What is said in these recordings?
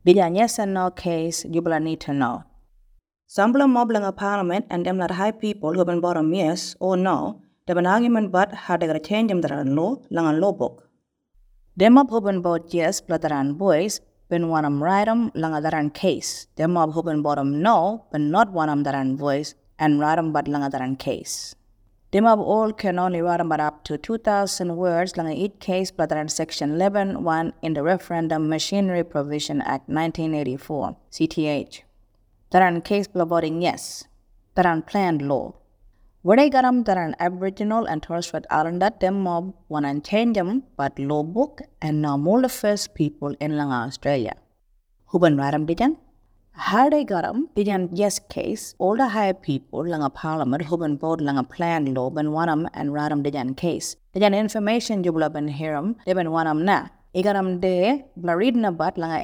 Dijan yes and no case, you will need to know. Sambla mobbling a parliament and them that high people who been bottom yes or no, they been argument but how they gotta change them that are law, lang a law book. Them up who been bought yes, but that are boys, been one right lang a that are case. Them up who been bottom no, but not one that are voice, and write but lang a that are case. Them up all can only write but up to 2,000 words lang each case, but that are section 11.1 in the Referendum Machinery Provision Act 1984, CTH. That are case voting yes, that are planned law. Where they got them that are Aboriginal and Torres Strait Islander, them mob want to change them, but law book and now more the first people in Australia. Who been write them, dijan? How they got them, dijan yes case, all the high people lang a parliament who been vote lang a planned law, been want them and write them dijan case. Dijan information you will have been hear them, they been want them now. I got them there, bla reading about lang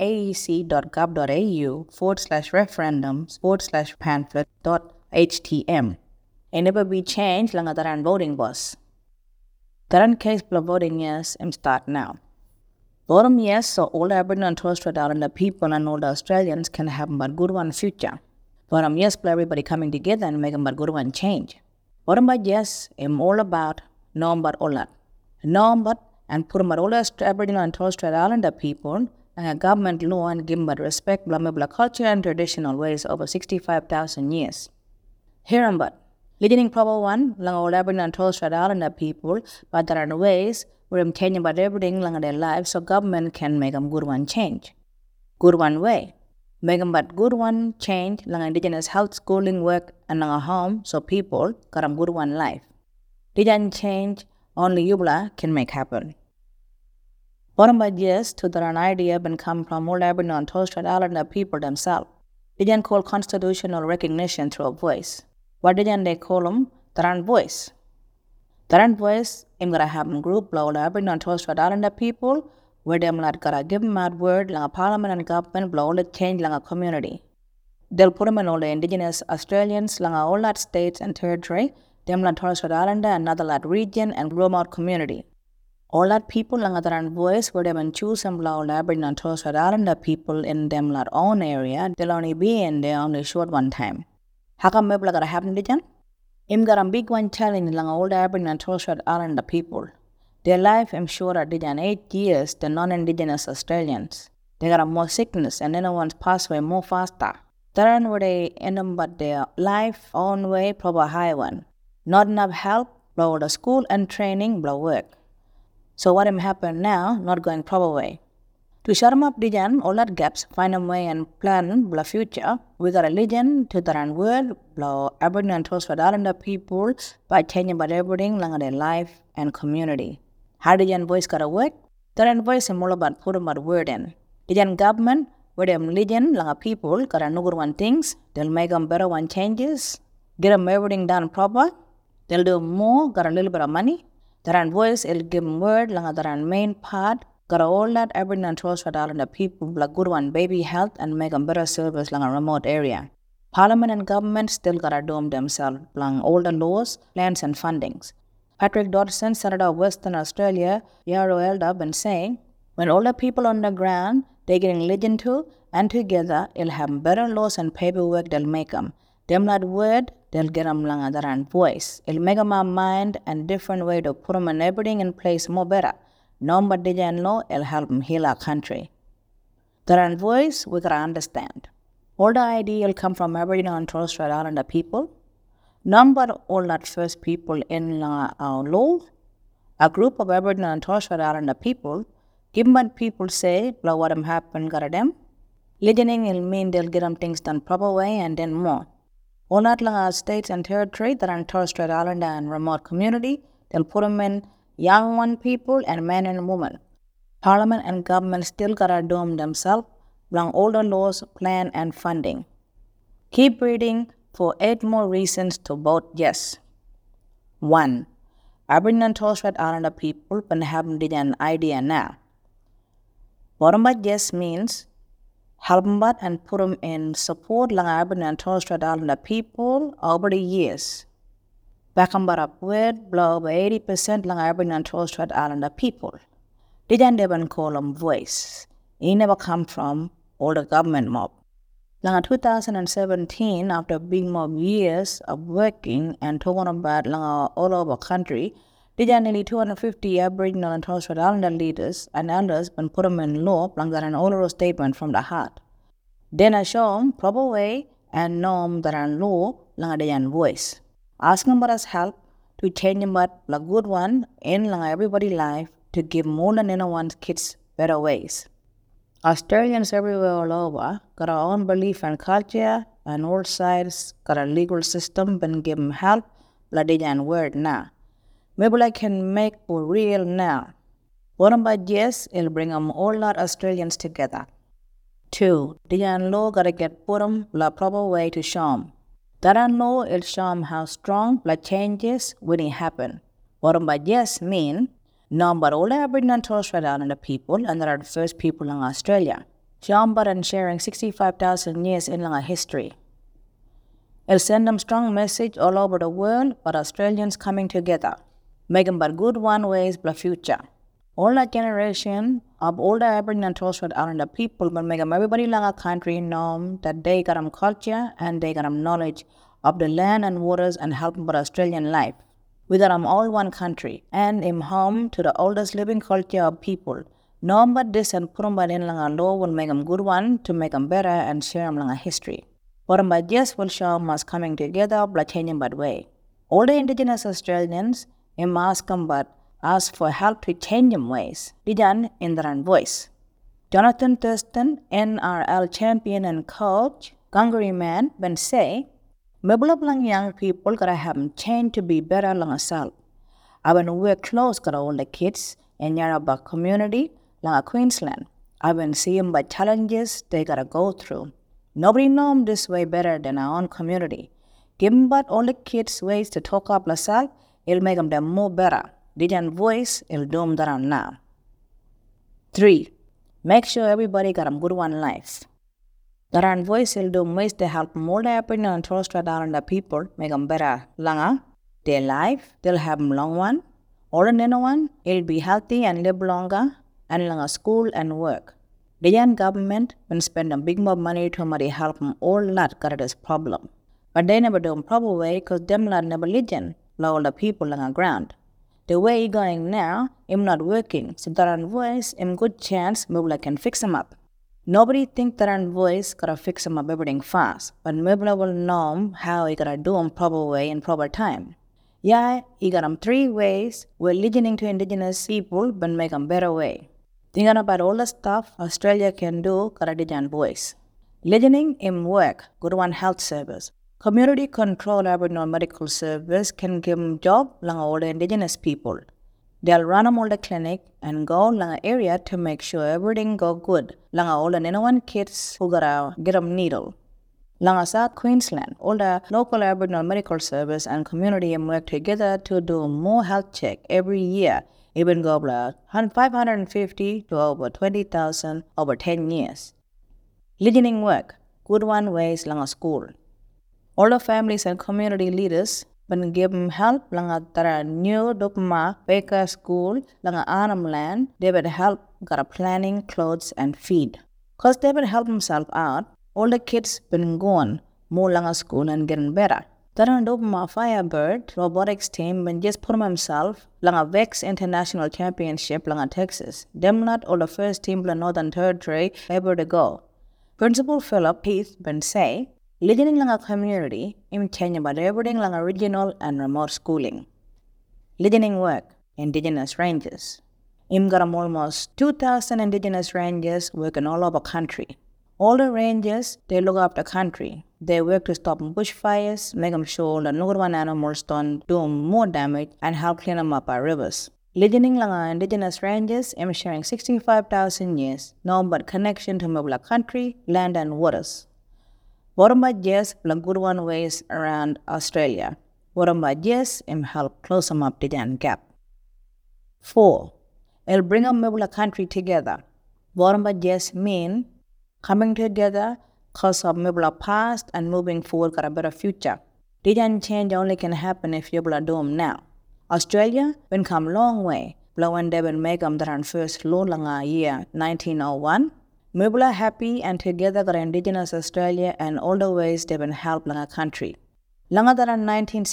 aec.gov.au/referendums/pamphlet.htm. It never be changed lang that voting was. That case bla voting yes, start now. Voting yes, so all Aboriginal and Torres Strait Islander people and all the Australians can have but good one future. Voting yes, bla everybody coming together and make but good one change. Voting but yes, I'm all about no but all that. No but and put them all the Aboriginal and Torres Strait Islander people and a government law and give them respect blah culture and traditional ways over 65,000 years. Here and but. Leading proper one, lang all Aboriginal and Torres Strait Islander people, but there are ways where I'm changing about everything lang their lives so government can make them good one change. Good one way. Make them but good one change lang Indigenous health, schooling, work, and lang a home so people got them good one life. Didn't change, only Yubla can make happen. Bottom by years to that an idea been come from all Aboriginal and Torres Strait Islander people themselves. Didn't call constitutional recognition through a voice. What didn't they call them? That voice. That voice, I'm gonna have a group blow Aboriginal and Torres Strait Islander people, where them like gotta give them out word like a parliament and government blow all the change like a community. They'll put them in all the Indigenous Australians like all that states and territory, them like Torres Strait Islander and another like region and remote community. All that people like that voice where they can choose and blow Aboriginal and Torres Strait Islander people in them like own area, they'll only be in there only short one time. How come maybe gotta happen dijan? I'm got a big one challenge lang all the Aboriginal and Torres Strait Islander people. Their life I'm sure are dijan 8 years than non-Indigenous Australians. They got a more sickness and anyone's pass away more faster. That where they end up but their life own way proper high one. Not enough help, blow the school and training, blow work. So what am happen now, not going proper way. To shut them up dijan, all that gaps, find a way and plan blah future. We got a legend to the world, blah Aboriginal and Torres Strait Islander people by changing about everything lang their life and community. How dijan voice gotta work? That voice is all about putting about word in. Dijan government, where them legend lang people gotta know good one things, they'll make them better one changes, get them everything done proper, they'll do more, got a little bit of money. That voice will give them word lang that main part. Got all that Aboriginal and Torres Strait Islander people like good one baby health and make them better service like a remote area. Parliament and government still gotta do themselves like all the laws, plans and fundings. Patrick Dodson, Senator of Western Australia, Yarra Elder, been saying, when all the people on the ground, they getting listened to and together, it'll have better laws and paperwork they'll make them. Them that word, they'll get them like that voice. It'll make them a mind and different way to put them and everything in place more better. No but dijan law, it'll help them heal our country. That voice, we gotta understand. All the idea will come from Aboriginal and Torres Strait Islander people. None but all that first people in our law. A group of Aboriginal and Torres Strait Islander people, give what people say, blah what them happen, gotta them. Listening will mean they'll get them things done proper way and then more. All that our states and territory that are in Torres Strait Islander and remote community, they'll put them in young one people and men and women. Parliament and government still gotta do themselves, along all the laws, plan and funding. Keep reading for 8 more reasons to vote yes. 1. Aboriginal and Torres Strait Islander people can have an idea now. Voting by yes means help them and put them in support lang Aboriginal and Torres Strait Islander people over the years. Back on upward, blow over 80% lang Aboriginal and Torres Strait Islander people. Didn't even call them voice. He never come from all the government mob. Langa 2017, after big mob years of working and talking about langa all over country, Dijan nearly 250 Aboriginal and Torres Strait Islander leaders and elders been put them in law langa an oral statement from the heart. Then I show them proper way and norm that are law langa Dijan voice. Asking about us help to change but a good one in langa everybody's life to give more than anyone's kids better ways. Australians everywhere all over got our own belief and culture, and all sides got a legal system been given help la Dijan word now. Maybe I can make for real now. One by yes, it'll bring all lot Australians together. 2. Dijan law gotta get put la proper way to show 'em. That law it'll show 'em how strong la changes when it happen. What by yes mean, no but all Aboriginal and Torres Strait Islander people and they are the first people in Australia. Show 'em but and sharing 65,000 years in our history. It'll send them strong message all over the world but Australians coming together. Make them but good one ways for the future. All that generation of older Aboriginal and Torres Strait Islander people will make them everybody in our country know that they got them culture and they got them knowledge of the land and waters and help them with Australian life. We got them all one country and in home to the oldest living culture of people. No but this and put them but in our law will make them good one to make them better and share them our history. What them but just will show them us coming together by changing that way. All the Indigenous Australians ask them but ask for help to change them ways. Dijan in their own voice. Jonathan Thurston, NRL champion and coach, Gangari man, been say, Mabulablang young people gotta have them change to be better lang asal. I been work close got all the kids in Yarrabah community lang Queensland. I been see them by challenges they gotta go through. Nobody know them this way better than our own community. Give them but all the kids ways to talk up lasal, it'll make them more better. Dijan voice, it'll do them that now. 3. Make sure everybody got a good one life. That voice will do ways to help more Aboriginal and Torres Strait Islander people make them better. Langa, their life, they'll have them long one. Or another one, it'll be healthy and live longer, and langa school and work. The young government will spend a big more money to help them all lot got this problem. But they never do them proper way because them lot never listen, all the people langa ground. The way going now, I'm not working, so that voice, I'm good chance maybe I can fix them up. Nobody think that voice gotta fix them up everything fast, but maybe I will know how you gotta do them proper way in proper time. Yeah, you got them 3 ways where listening to Indigenous people but make them better way. Thinking about all the stuff Australia can do, gotta Dijan voice. Listening in work, good one health service. Community control Aboriginal medical service can give them job lang all the Indigenous people. They'll run them all the clinic and go lang area to make sure everything go good. Lang all the anyone kids who gotta get them needle. Lang South Queensland, all the local Aboriginal medical service and community work together to do more health check every year. Even go 550 to over 20,000 over 10 years. Listening work, good one ways lang school. All the families and community leaders been given help langa tara new Dopma Baker School langa Arnhem Land. They would help got a planning, clothes and feed. Cause they would help themselves out. All the kids been going more langa school and getting better. Tara Dopma Firebird robotics team been just put himself langa Vex International Championship langa Texas. Them not all the first team the Northern Territory ever to go. Principal Philip Heath been say. Listening lang a community, im change about everything lang a regional and remote schooling. Listening work, Indigenous Rangers. Im got almost 2,000 Indigenous Rangers working all over country. All the Rangers, they look after country. They work to stop bushfires, make them sure that no one animals don't do more damage and help clean them up our rivers. Listening lang a Indigenous Rangers, im sharing 65,000 years, no but connection to Mabula country, land and waters. Waramba Jess good one ways around Australia. Waramba Jess help close them up the Dijan gap. 4. It'll bring a Mabula country together. Waramba Jess mean coming together cause of Mabula past and moving forward got a better future. Dijan change only can happen if you do them now. Australia been come long way. When they will make them their first law langa year 1901. Mibula happy and together got Indigenous Australia and all the ways they've been helped langa country. Langa daran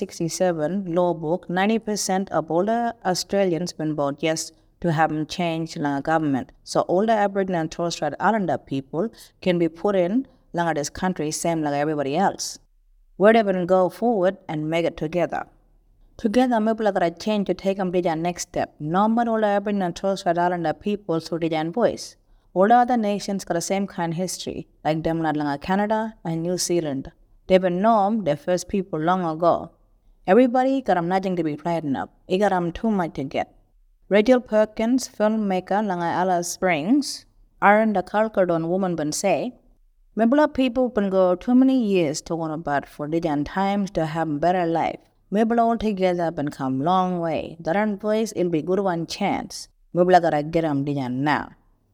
1967 law book, 90% of all the Australians been voted yes to have them change langa government. So all the Aboriginal and Torres Strait Islander people can be put in langa this country same like everybody else. Where they will go forward and make it together. Together, Mibula got a change to take them to their next step. Not all the Aboriginal and Torres Strait Islander people through their voice. All the other nations got the same kind of history, like them like Canada and New Zealand. They've been known their first people long ago. Everybody got them nothing to be frightened of. It got them too much to get. Rachel Perkins, filmmaker like Alice Springs, Aaron the Kalkardon woman been say, Mibula people been go too many years talking about for their times to have better life. Mibula all together been come long way. That voice it'll be good one chance. Mibula gotta get them now.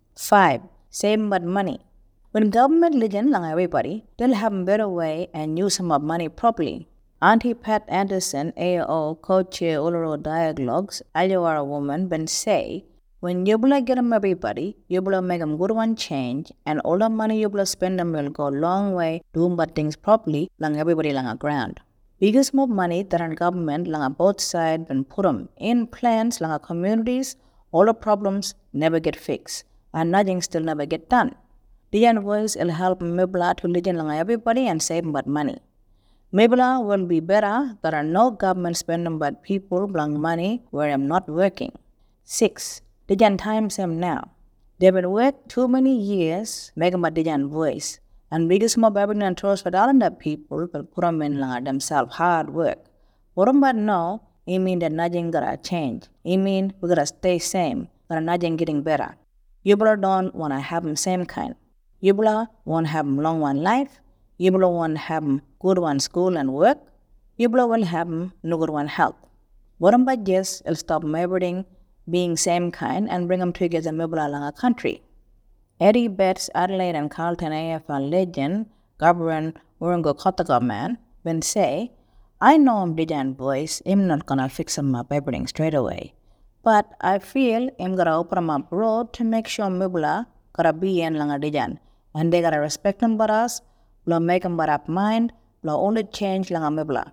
5. Save but money. When government legend like everybody, they'll have a better way and use some of money properly. Auntie Pat Anderson, AO, co-chair Uluru Dialogues, Aliwara woman, been say, when you get them everybody, you make them good one change, and all the money you spend them will go a long way doing but things properly like everybody like a ground. Biggest more money that our government like both sides been put them in plans like communities, all the problems never get fixed. And nothing still never get done. The voice will help Mibula to listen like everybody and save but money. Mibula will be better that are no government spending but people bring money where I'm not working. 6. Dijan times them now. They've been work too many years making but Dijan voice. And biggest mob Aboriginal and Torres Strait Islander people will put them in like themselves hard work. What but no, it mean that nothing gotta change. It mean we gotta stay same, but nothing getting better. Yubula don't want to have them same kind. Yubula want to have them long one life. Yubula want to have them good one school and work. Yubula will have them no good one health. What about just it'll stop everything being same kind and bring them together Mibula along a country. Eddie Betts, Adelaide and Carlton AFL legend, Gabriel Urungo Kotaga man, when say, I know I'm Dijan voice, I'm not gonna fix them up everything straight away. But I feel I'm gonna open up road to make sure Mibula gotta be in langa Dijan. And they gotta respect them but us, blah make them but up mind, blah only change langa Mibula.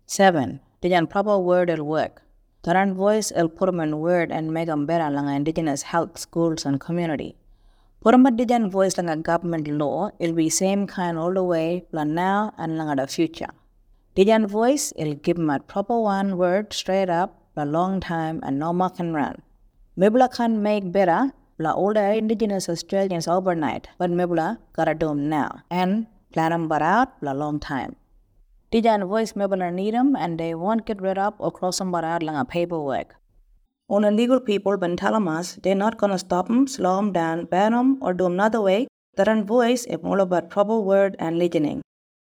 7. Dijan proper word will work. Taran voice will put them in word and make them better langa Indigenous health, schools and community. Put them at Dijan voice langa government law, it'll be same kind all the way, blah now and langa the future. Dijan voice, it'll give them a proper one word straight up, a long time and no more can run. Mibula can make better la all the Indigenous Australians overnight, but Mibula gotta do them now and plan them but out a long time. Dijan voice Mibula need them and they won't get rid of or cross them but out like a paperwork. All the legal people been telling us they're not gonna stop them, slow them down, ban them or do them another way. That voice is all about proper word and listening.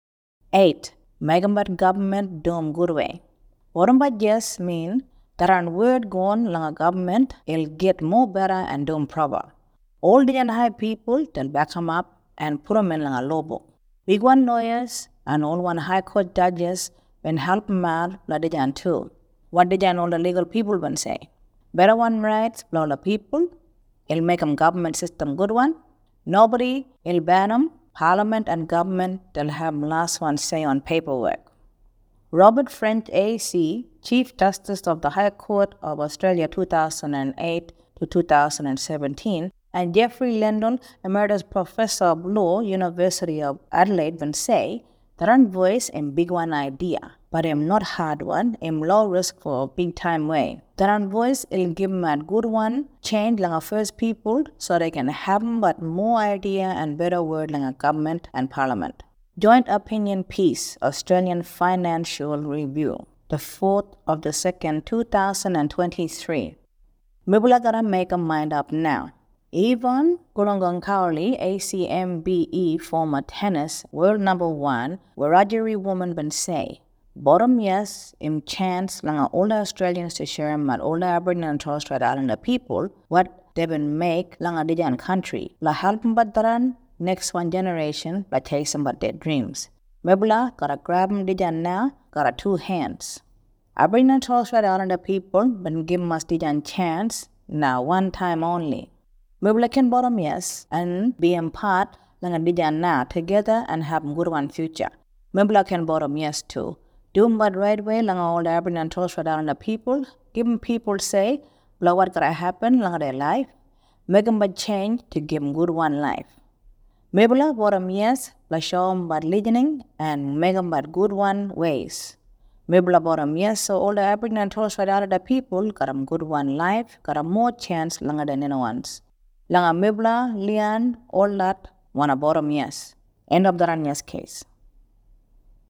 8. Make them but government do them good way. What about yes mean that our word gone like a government, it'll get more better and do them proper. All the high people, they'll back them up and put them in like a law book. Big one lawyers and all one high court judges been help them out like Dijan too. What Dijan all the legal people been say? Better one rights, blah the people, it'll make them government system good one. Nobody, it'll ban them. Parliament and government, they'll have last one say on paperwork. Robert French AC, Chief Justice of the High Court of Australia 2008 to 2017, and Jeffrey Lendl, Emeritus Professor of Law, University of Adelaide, will say, that our voice in big one idea, but I'm not hard one, I'm low risk for a big time way. That our voice will give them a good one, change like a first people, so they can have but more idea and better word like a government and parliament. Joint Opinion Piece, Australian Financial Review, the 4th of the 2nd, 2023. Mibula gotta make a mind up now. Yvonne Gurungang Cowley, ACMBE former tennis world number 1, Wiradjuri woman been say, bottom yes, im chance langa all the Australians to share mat all the Aboriginal and Torres Strait Islander people what they been make langa Dijan country. La help badaran next one generation by chase them but their dreams. Mibula gotta grab them Dijan now, gotta 2 hands. Aboriginal and Torres Strait Islander people been give us Dijan chance now one time only. Maybe can bottom yes and be part lang dijan na together and have good one future. Maybe can bottom yes too. Do but right way lang all the urban and Torres Strait Islander people. Give people say, blow what could happen lang their life. Make them but change to give them good one life. Maybe bottom yes, la show them but listening and make them but good one ways. Maybe bottom yes, so all the Aboriginal and Torres Strait Islander people got a good one life, got a more chance longer than anyone's. Langa Mibla, Lian, all that, wanna bottom yes. End of the yes case.